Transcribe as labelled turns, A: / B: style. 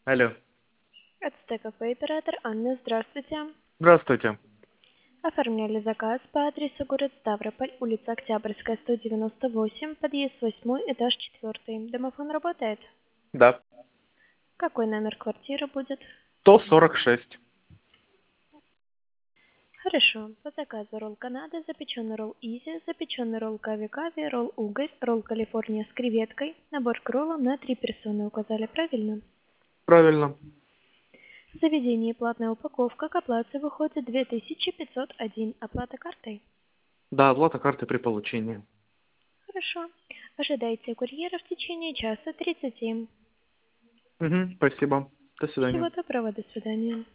A: Алло.
B: Ацтеков оператор Анна, здравствуйте.
A: Здравствуйте.
B: Оформляли заказ по адресу город Ставрополь, улица Октябрьская, 198, подъезд 8, этаж 4. Домофон работает?
A: Да.
B: Какой номер квартиры будет?
A: 146.
B: Хорошо. По заказу ролл Канада, запеченный ролл Изи, запеченный ролл Кави-Кави, ролл Угорь, ролл Калифорния с креветкой. Набор к роллам на 3 персоны указали, правильно?
A: Правильно.
B: В заведении платная упаковка, к оплате выходит 2501. Оплата картой?
A: Да, оплата карты при получении.
B: Хорошо. Ожидайте курьера в течение часа 30.
A: Угу, спасибо. До свидания.
B: Всего доброго, до свидания.